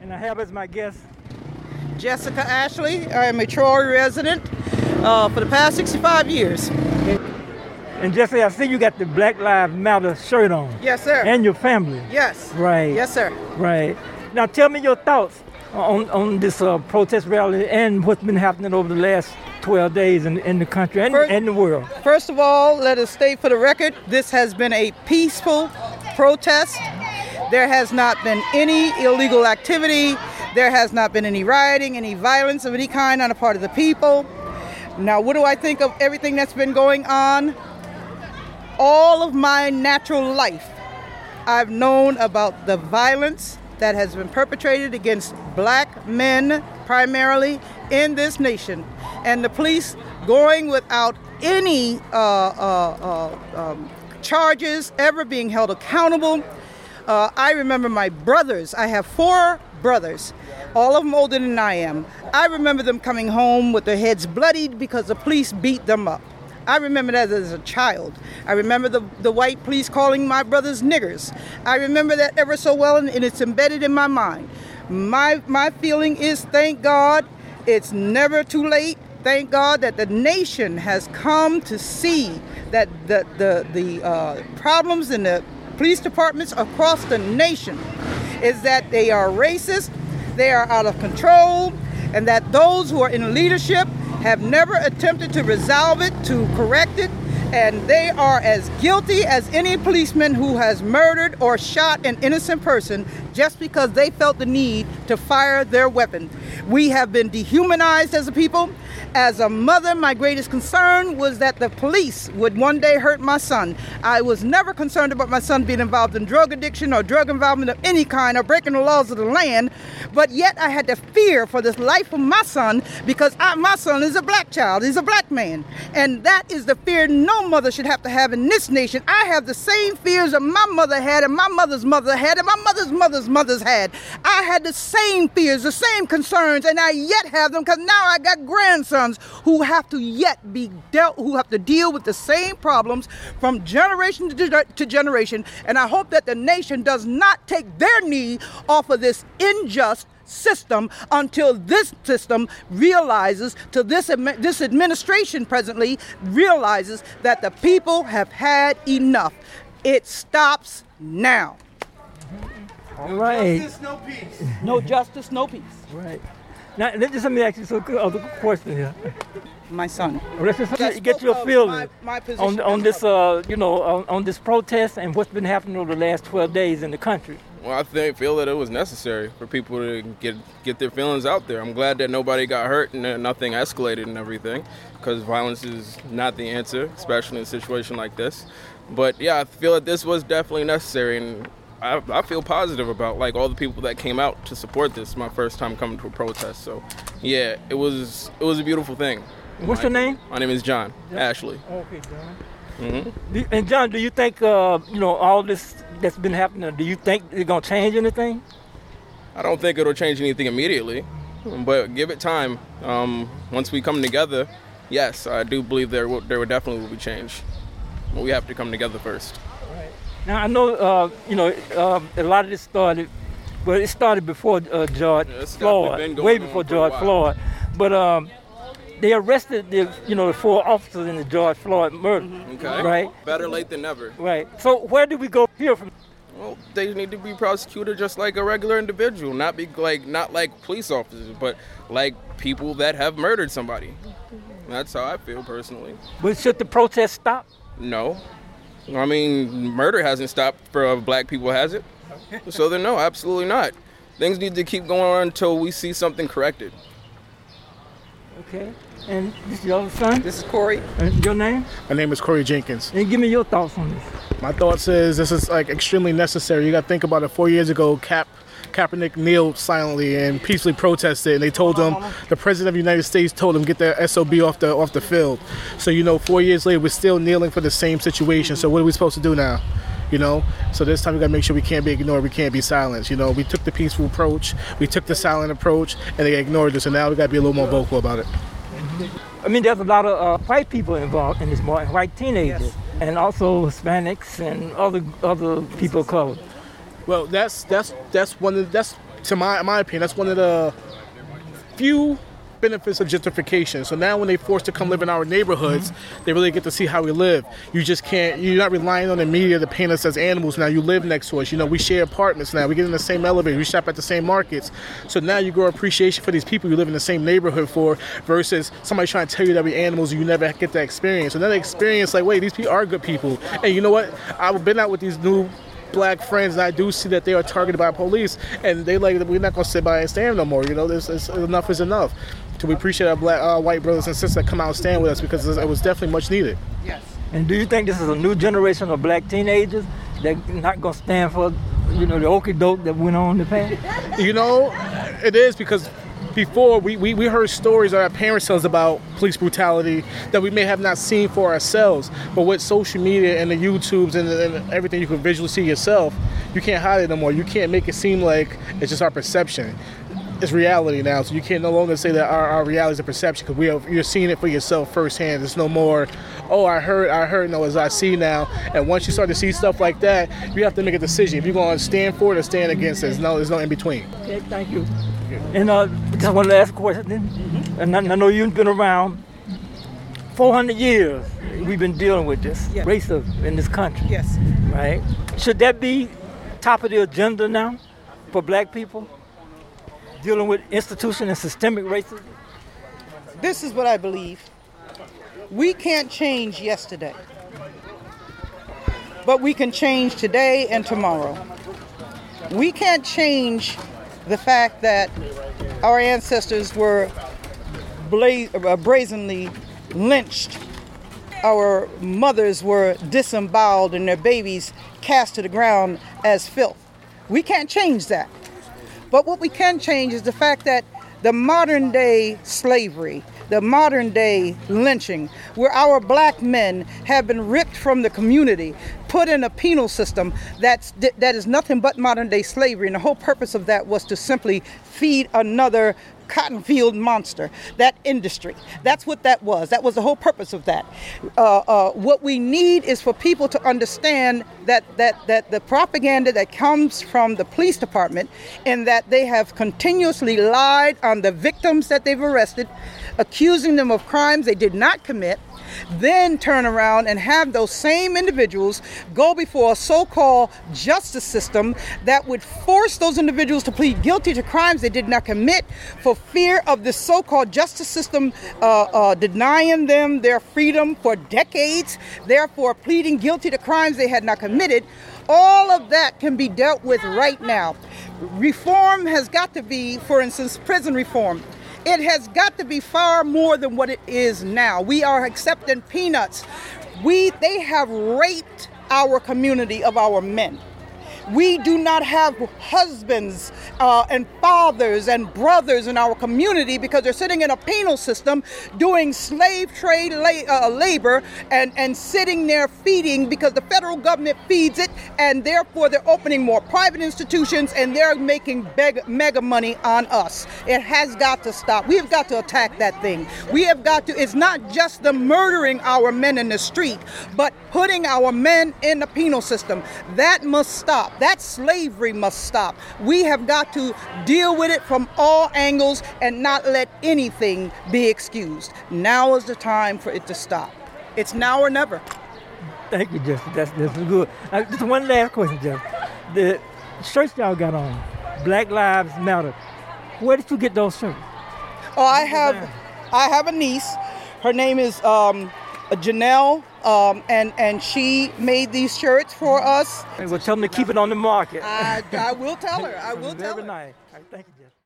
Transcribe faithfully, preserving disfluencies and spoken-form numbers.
And I have as my guest Jessica Ashley. I am a Troy resident uh, for the past sixty-five years. And Jessica, I see you got the Black Lives Matter shirt on. Yes, sir. And your family. Yes. Right. Yes, sir. Right. Now tell me your thoughts on, on this uh, protest rally and what's been happening over the last twelve days in, in the country and, first, and the world. First of all, let us state for the record, this has been a peaceful protest. There has not been any illegal activity. There has not been any rioting, any violence of any kind on the part of the people. Now, what do I think of everything that's been going on? All of my natural life, I've known about the violence that has been perpetrated against black men, primarily in this nation, and the police going without any uh, uh, uh, um, charges, ever being held accountable. Uh, I remember my brothers. I have four brothers, all of them older than I am. I remember them coming home with their heads bloodied because the police beat them up. I remember that as a child. I remember the, the white police calling my brothers niggers. I remember that ever so well, and, and it's embedded in my mind. My, my feeling is, thank God, it's never too late. Thank God that the nation has come to see that the, the, the uh, problems in the police departments across the nation is that they are racist, they are out of control, and that those who are in leadership have never attempted to resolve it, to correct it, and they are as guilty as any policeman who has murdered or shot an innocent person just because they felt the need to fire their weapon. We have been dehumanized as a people. As a mother, my greatest concern was that the police would one day hurt my son. I was never concerned about my son being involved in drug addiction or drug involvement of any kind or breaking the laws of the land, but yet I had to fear for the life of my son because I, my son is a black child, he's a black man. And that is the fear no mother should have to have in this nation. I have the same fears that my mother had and my mother's mother had and my mother's mother's mother's had. I had the same fears, the same concerns, and I yet have them because now I got grandsons who have to yet be dealt, who have to deal with the same problems from generation to, to generation. And I hope that the nation does not take their knee off of this unjust system until this system realizes, to this this administration presently realizes that the people have had enough. It stops now. All right. No justice, no peace. No justice, no peace. Right. Now, let just let me ask you some other question here. My son. Let's just get your feeling my, my on on this, uh, you know, on, on this protest and what's been happening over the last twelve days in the country. Well, I think feel that it was necessary for people to get get their feelings out there. I'm glad that nobody got hurt and that nothing escalated and everything, because violence is not the answer, especially in a situation like this. But yeah, I feel that this was definitely necessary, and I, I feel positive about like all the people that came out to support this. My first time coming to a protest, so yeah, it was it was a beautiful thing. What's my, your name? My name is John, John. Ashley. Okay, John. Mm-hmm. And John, do you think uh, you know all this that's been happening? Do you think it's gonna change anything? I don't think it'll change anything immediately, but give it time. Um, once we come together, yes, I do believe there will, there will definitely will be change. But we have to come together first. Now, I know, uh, you know, uh, a lot of this started, well, it started before uh, George yeah, Floyd, way before George Floyd. But um, they arrested the, you know, the four officers in the George Floyd murder, okay. Right? Better late than never. Right. So where do we go here from? Well, they need to be prosecuted just like a regular individual, not be like not like police officers, but like people that have murdered somebody. That's how I feel personally. But should the protest stop? No. I mean, murder hasn't stopped for black people, has it? So then, no, absolutely not. Things need to keep going on until we see something corrected. Okay. And this is your son? This is Corey. And your name? My name is Corey Jenkins. And give me your thoughts on this. My thoughts is this is like extremely necessary. You got to think about it. Four years ago, Cap Kaepernick kneeled silently and peacefully protested, and they told him, the president of the United States told him, get the S O B off the off the field. So, you know, four years later, we're still kneeling for the same situation. So what are we supposed to do now? You know, so this time we got to make sure we can't be ignored. We can't be silenced. You know, we took the peaceful approach, we took the silent approach, and they ignored us. And now we got to be a little more vocal about it. I mean, there's a lot of uh, white people involved in this, more white teenagers, yes. And also Hispanics and other other people of color. Well, that's that's that's one of that's to my my opinion, that's one of the few benefits of gentrification. So now when they forced to come live in our neighborhoods, mm-hmm. they really get to see how we live. You just can't, you're not relying on the media to paint us as animals now. You live next to us. You know, we share apartments now. We get in the same elevator. We shop at the same markets. So now you grow appreciation for these people you live in the same neighborhood for versus somebody trying to tell you that we're animals and you never get that experience. So then they experience like, wait, these people are good people. And you know what? I've been out with these new black friends, and I do see that they are targeted by police, and they like, we're not going to sit by and stand no more. You know, this is, enough is enough. So we appreciate our black, uh, white brothers and sisters that come out and stand with us because it was definitely much needed. Yes. And do you think this is a new generation of black teenagers that not going to stand for, you know, the okie doke that went on in the past? You know, it is because before we, we, we heard stories that our parents tell us about police brutality that we may have not seen for ourselves. But with social media and the YouTubes and, and everything you can visually see yourself, you can't hide it no more. You can't make it seem like it's just our perception. It's reality now, so you can't no longer say that our, our reality is a perception because we are, you're seeing it for yourself firsthand. There's no more, oh, I heard, I heard, no, as I see now. And once you start to see stuff like that, you have to make a decision. If you're going to stand for it or stand against it, there's no, there's no in between. Okay, thank you. And uh, just one last question. Mm-hmm. And I, I know you've been around four hundred years. We've been dealing with this yes. racism in this country. Yes. Right? Should that be top of the agenda now for black people? Dealing with institutional and systemic racism? This is what I believe. We can't change yesterday, but we can change today and tomorrow. We can't change the fact that our ancestors were bla- uh, brazenly lynched. Our mothers were disemboweled and their babies cast to the ground as filth. We can't change that. But what we can change is the fact that the modern day slavery, the modern day lynching, where our black men have been ripped from the community, put in a penal system that's, that is nothing but modern day slavery. And the whole purpose of that was to simply feed another cotton field monster, that industry. That's what that was. That was the whole purpose of that. Uh, uh, what we need is for people to understand that, that, that the propaganda that comes from the police department and that they have continuously lied on the victims that they've arrested, accusing them of crimes they did not commit, then turn around and have those same individuals go before a so-called justice system that would force those individuals to plead guilty to crimes they did not commit for fear of the so-called justice system uh, uh, denying them their freedom for decades, therefore pleading guilty to crimes they had not committed. All of that can be dealt with right now. Reform has got to be, for instance, prison reform. It has got to be far more than what it is now. We are accepting peanuts. We, they have raped our community of our men. We do not have husbands uh, and fathers and brothers in our community because they're sitting in a penal system doing slave trade la- uh, labor and, and sitting there feeding because the federal government feeds it, and therefore they're opening more private institutions and they're making beg- mega money on us. It has got to stop. We have got to attack that thing. We have got to, it's not just the murdering our men in the street, but putting our men in the penal system. That must stop. That slavery must stop. We have got to deal with it from all angles and not let anything be excused. Now is the time for it to stop. It's now or never. Thank you, Jeff. That's, that's good. Uh, just one last question, Jeff. The shirts y'all got on, Black Lives Matter. Where did you get those shirts? Oh, I have, I have a niece. Her name is um, Janelle. Um, and, and she made these shirts for us. Well, tell them to keep it on the market. I, I will tell her. I will tell her. Very nice. All right, thank you, Jeff.